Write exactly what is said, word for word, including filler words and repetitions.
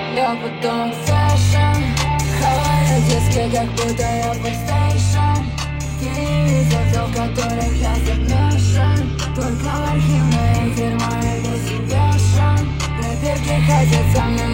Я потом фэшн, хаваю диски, как будто я подстейшн. Телевизор, в которых я замешан, только в архивной фирмой весь вешан. Рэперки хотят со мной